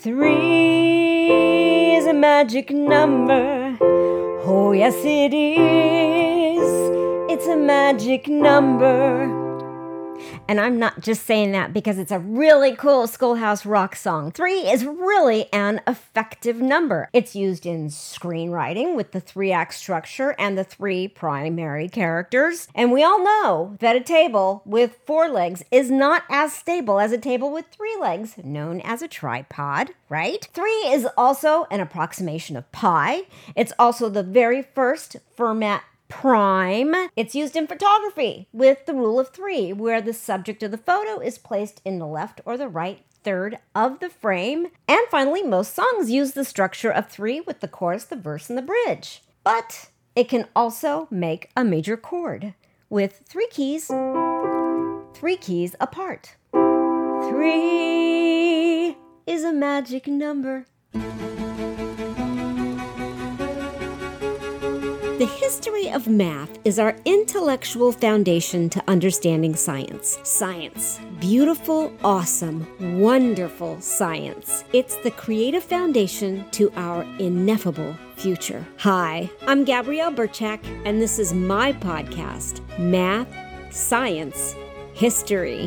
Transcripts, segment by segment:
3 is a magic number. Oh, yes, it is. It's a magic number. And I'm not just saying that because it's a really cool Schoolhouse Rock song. 3 is really an effective number. It's used in screenwriting with the 3-act structure and the 3 primary characters. And we all know that a table with 4 legs is not as stable as a table with 3 legs, known as a tripod, right? 3 is also an approximation of pi. It's also the very first Fermat prime. It's used in photography with the rule of 3, where the subject of the photo is placed in the left or the right third of the frame. And finally, most songs use the structure of 3 with the chorus, the verse, and the bridge. But it can also make a major chord with 3 keys apart. 3 is a magic number. The history of math is our intellectual foundation to understanding science. Science. Beautiful, awesome, wonderful science. It's the creative foundation to our ineffable future. Hi, I'm Gabrielle Burchak, and this is my podcast, Math, Science, History.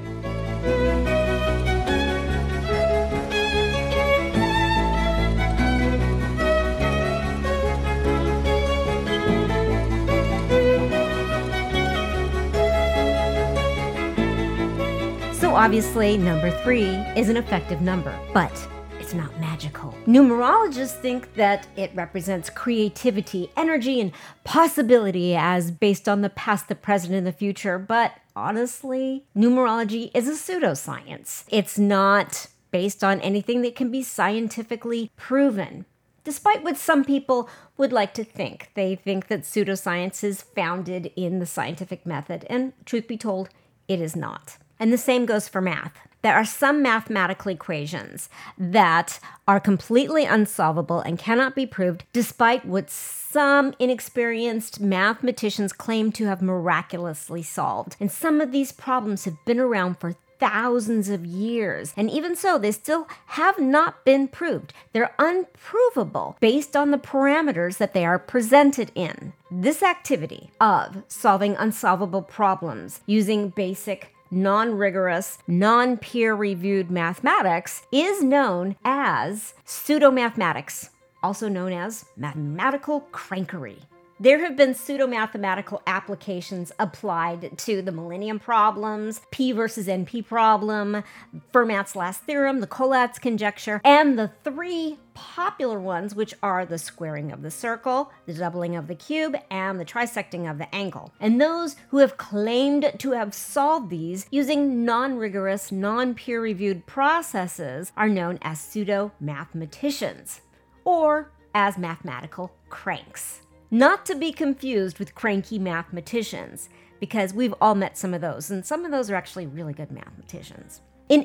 Obviously, number 3 is an effective number, but it's not magical. Numerologists think that it represents creativity, energy, and possibility as based on the past, the present, and the future. But honestly, numerology is a pseudoscience. It's not based on anything that can be scientifically proven. Despite what some people would like to think. They think that pseudoscience is founded in the scientific method, and truth be told, it is not. And the same goes for math. There are some mathematical equations that are completely unsolvable and cannot be proved, despite what some inexperienced mathematicians claim to have miraculously solved. And some of these problems have been around for thousands of years. And even so, they still have not been proved. They're unprovable based on the parameters that they are presented in. This activity of solving unsolvable problems using basic non-rigorous, non-peer-reviewed mathematics is known as pseudomathematics, also known as mathematical crankery. There have been pseudo-mathematical applications applied to the Millennium Problems, P versus NP problem, Fermat's last theorem, the Collatz conjecture, and the 3 popular ones, which are the squaring of the circle, the doubling of the cube, and the trisecting of the angle. And those who have claimed to have solved these using non-rigorous, non-peer-reviewed processes are known as pseudo-mathematicians, or as mathematical cranks. Not to be confused with cranky mathematicians, because we've all met some of those, and some of those are actually really good mathematicians. In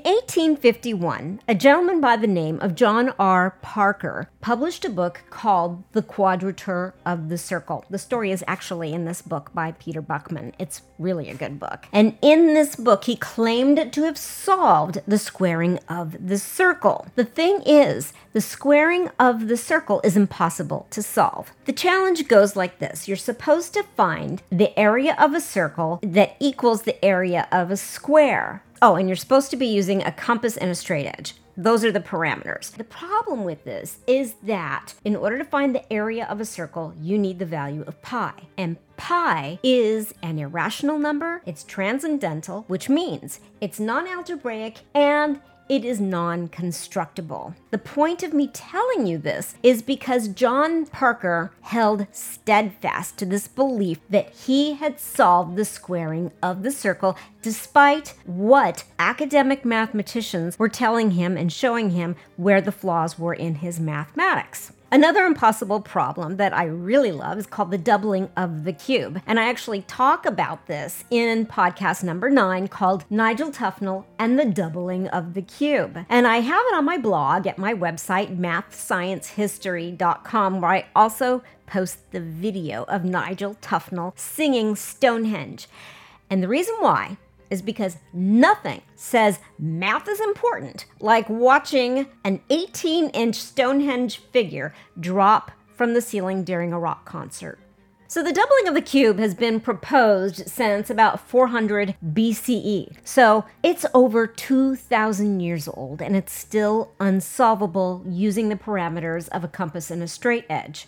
1851, a gentleman by the name of John R. Parker published a book called The Quadrature of the Circle. The story is actually in this book by Peter Buckman. It's really a good book. And in this book, he claimed to have solved the squaring of the circle. The thing is, the squaring of the circle is impossible to solve. The challenge goes like this. You're supposed to find the area of a circle that equals the area of a square. Oh, and you're supposed to be using a compass and a straight edge. Those are the parameters. The problem with this is that in order to find the area of a circle, you need the value of pi. And pi is an irrational number, it's transcendental, which means it's non-algebraic and it is non-constructible. The point of me telling you this is because John Parker held steadfast to this belief that he had solved the squaring of the circle despite what academic mathematicians were telling him and showing him where the flaws were in his mathematics. Another impossible problem that I really love is called the doubling of the cube. And I actually talk about this in podcast number 9 called Nigel Tufnell and the Doubling of the Cube. And I have it on my blog at my website, mathsciencehistory.com, where I also post the video of Nigel Tufnell singing Stonehenge. And the reason why is because nothing says math is important like watching an 18-inch Stonehenge figure drop from the ceiling during a rock concert. So the doubling of the cube has been proposed since about 400 BCE. So it's over 2,000 years old, and it's still unsolvable using the parameters of a compass and a straight edge.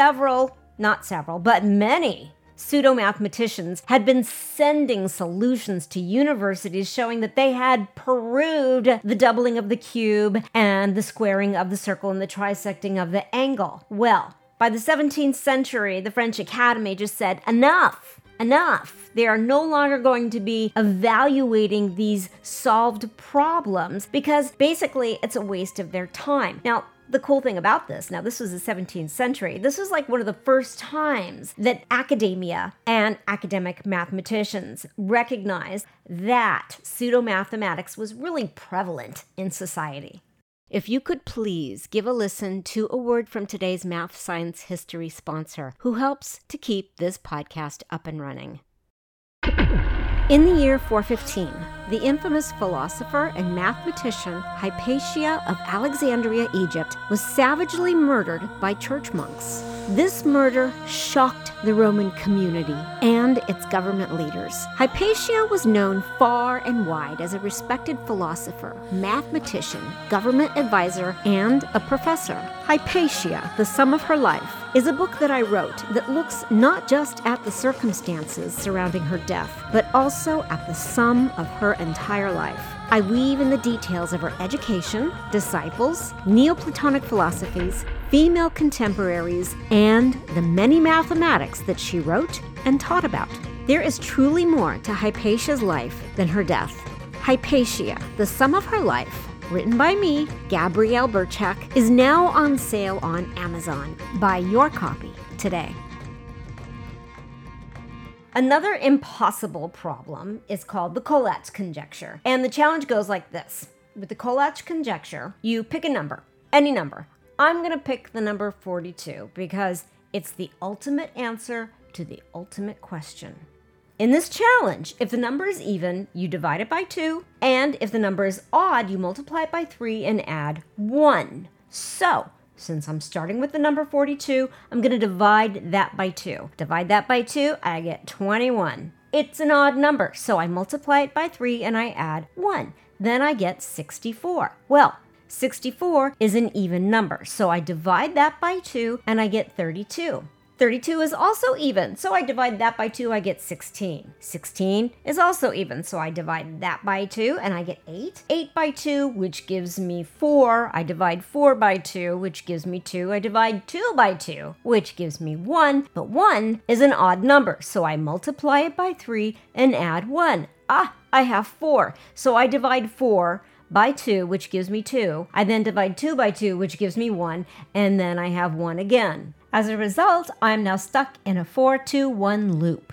Many pseudo-mathematicians had been sending solutions to universities showing that they had proved the doubling of the cube and the squaring of the circle and the trisecting of the angle. Well, by the 17th century, the French Academy just said, enough. They are no longer going to be evaluating these solved problems because basically it's a waste of their time. Now, the cool thing about this was the 17th century. This was like one of the first times that academia and academic mathematicians recognized that pseudo-mathematics was really prevalent in society. If you could please give a listen to a word from today's Math Science History sponsor who helps to keep this podcast up and running. In the year 415, the infamous philosopher and mathematician Hypatia of Alexandria, Egypt, was savagely murdered by church monks. This murder shocked the Roman community and its government leaders. Hypatia was known far and wide as a respected philosopher, mathematician, government advisor, and a professor. Hypatia, The Sum of Her Life, is a book that I wrote that looks not just at the circumstances surrounding her death, but also at the sum of her entire life. I weave in the details of her education, disciples, Neoplatonic philosophies, female contemporaries, and the many mathematics that she wrote and taught about. There is truly more to Hypatia's life than her death. Hypatia, The Sum of Her Life, written by me, Gabrielle Burchak, is now on sale on Amazon. Buy your copy today. Another impossible problem is called the Collatz conjecture. And the challenge goes like this. With the Collatz conjecture, you pick a number, any number. I'm going to pick the number 42 because it's the ultimate answer to the ultimate question. In this challenge, if the number is even, you divide it by 2, and if the number is odd, you multiply it by 3 and add 1. So, since I'm starting with the number 42, I'm going to divide that by 2. Divide that by 2, I get 21. It's an odd number, so I multiply it by 3 and I add 1. Then I get 64. Well, 64 is an even number, so I divide that by 2 and I get 32. 32 is also even, so I divide that by 2, I get 16. 16 is also even, so I divide that by 2 and I get 8. 8 by 2, which gives me 4. I divide 4 by 2, which gives me 2. I divide 2 by 2, which gives me 1. But 1 is an odd number, so I multiply it by 3 and add 1. I have 4, so I divide 4 by 2, which gives me 2. I then divide 2 by 2, which gives me 1, and then I have 1 again. As a result, I'm now stuck in a 4-2-1 loop.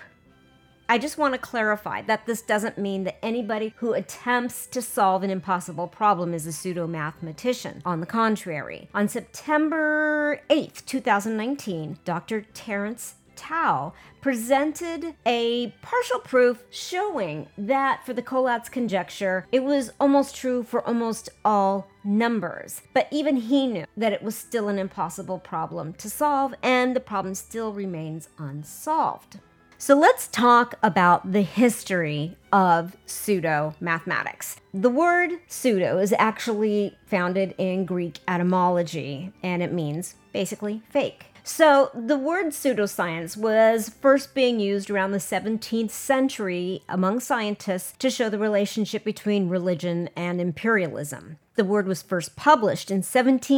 I just want to clarify that this doesn't mean that anybody who attempts to solve an impossible problem is a pseudo-mathematician. On the contrary, on September 8th, 2019, Dr. Terence Tao presented a partial proof showing that for the Collatz conjecture, it was almost true for almost all numbers. But even he knew that it was still an impossible problem to solve, and the problem still remains unsolved. So let's talk about the history of pseudo-mathematics. The word pseudo is actually founded in Greek etymology, and it means basically fake. So the word pseudoscience was first being used around the 17th century among scientists to show the relationship between religion and imperialism. The word was first published in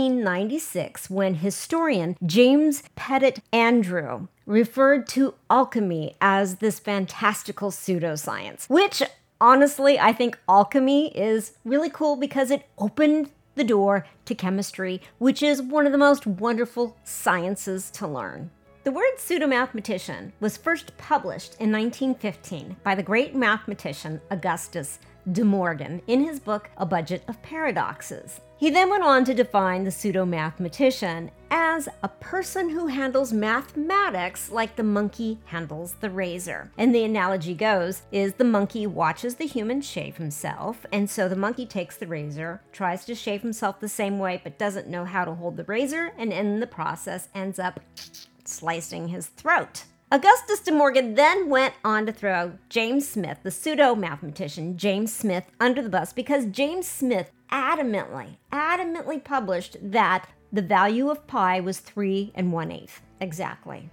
1796 when historian James Pettit Andrew referred to alchemy as this fantastical pseudoscience, which honestly, I think alchemy is really cool because it opened the door to chemistry, which is one of the most wonderful sciences to learn. The word pseudo-mathematician was first published in 1915 by the great mathematician Augustus De Morgan in his book A Budget of Paradoxes. He then went on to define the pseudo-mathematician as a person who handles mathematics like the monkey handles the razor. And the analogy goes is the monkey watches the human shave himself, and so the monkey takes the razor, tries to shave himself the same way, but doesn't know how to hold the razor, and in the process ends up slicing his throat. Augustus De Morgan then went on to throw James Smith, the pseudo-mathematician James Smith, under the bus because James Smith adamantly published that the value of pi was 3 1/8 exactly.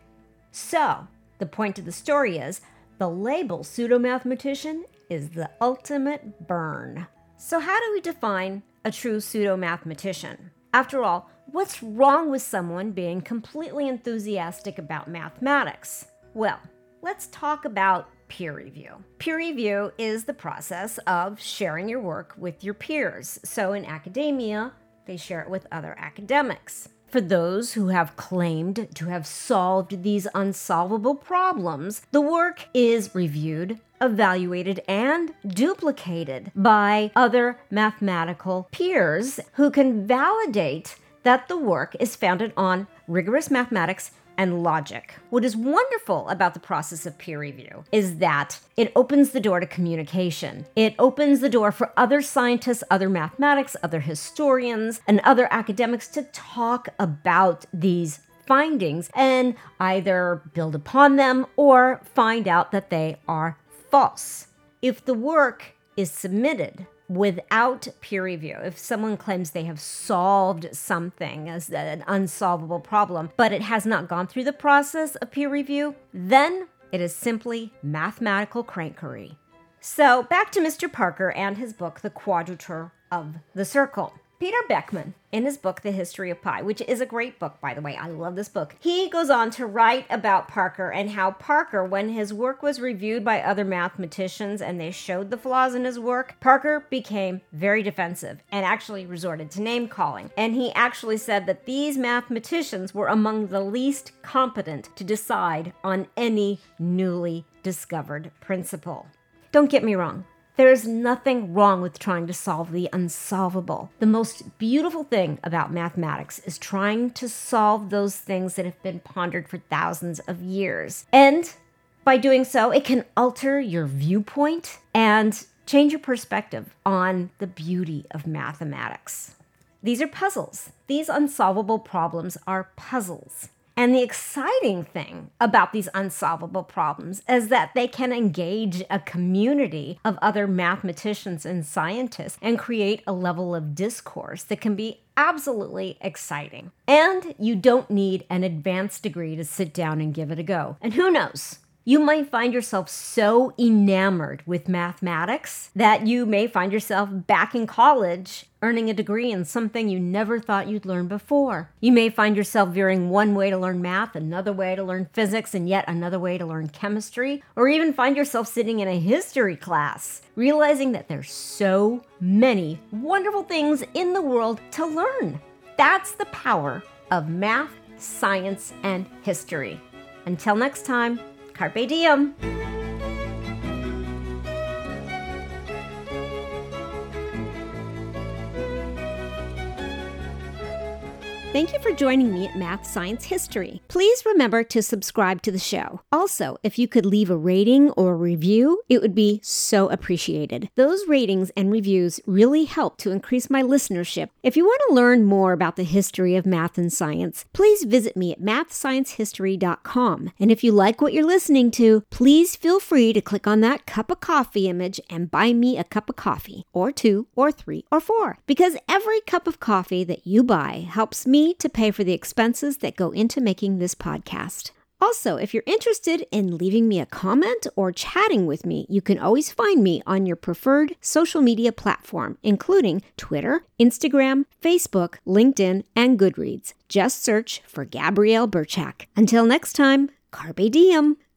So, the point of the story is, the label pseudo-mathematician is the ultimate burn. So how do we define a true pseudo-mathematician? After all, what's wrong with someone being completely enthusiastic about mathematics? Well, let's talk about peer review. Peer review is the process of sharing your work with your peers. So in academia, they share it with other academics. For those who have claimed to have solved these unsolvable problems, the work is reviewed, evaluated, and duplicated by other mathematical peers who can validate that the work is founded on rigorous mathematics and logic. What is wonderful about the process of peer review is that it opens the door to communication. It opens the door for other scientists, other mathematics, other historians, and other academics to talk about these findings and either build upon them or find out that they are false. If the work is submitted without peer review, if someone claims they have solved something as an unsolvable problem, but it has not gone through the process of peer review, then it is simply mathematical crankery. So back to Mr. Parker and his book, The Quadrature of the Circle. Peter Beckman, in his book, The History of Pi, which is a great book, by the way, I love this book, he goes on to write about Parker and how Parker, when his work was reviewed by other mathematicians and they showed the flaws in his work, Parker became very defensive and actually resorted to name-calling. And he actually said that these mathematicians were among the least competent to decide on any newly discovered principle. Don't get me wrong. There is nothing wrong with trying to solve the unsolvable. The most beautiful thing about mathematics is trying to solve those things that have been pondered for thousands of years. And by doing so, it can alter your viewpoint and change your perspective on the beauty of mathematics. These are puzzles. These unsolvable problems are puzzles. And the exciting thing about these unsolvable problems is that they can engage a community of other mathematicians and scientists and create a level of discourse that can be absolutely exciting. And you don't need an advanced degree to sit down and give it a go. And who knows? You might find yourself so enamored with mathematics that you may find yourself back in college earning a degree in something you never thought you'd learn before. You may find yourself veering one way to learn math, another way to learn physics, and yet another way to learn chemistry, or even find yourself sitting in a history class, realizing that there's so many wonderful things in the world to learn. That's the power of math, science, and history. Until next time, Carpe diem. Thank you for joining me at Math Science History. Please remember to subscribe to the show. Also, if you could leave a rating or a review, it would be so appreciated. Those ratings and reviews really help to increase my listenership. If you want to learn more about the history of math and science, please visit me at mathsciencehistory.com. And if you like what you're listening to, please feel free to click on that cup of coffee image and buy me a cup of coffee, or 2, or 3, or 4. Because every cup of coffee that you buy helps me to pay for the expenses that go into making this podcast. Also, if you're interested in leaving me a comment or chatting with me, you can always find me on your preferred social media platform, including Twitter, Instagram, Facebook, LinkedIn, and Goodreads. Just search for Gabrielle Birchak. Until next time, Carpe diem.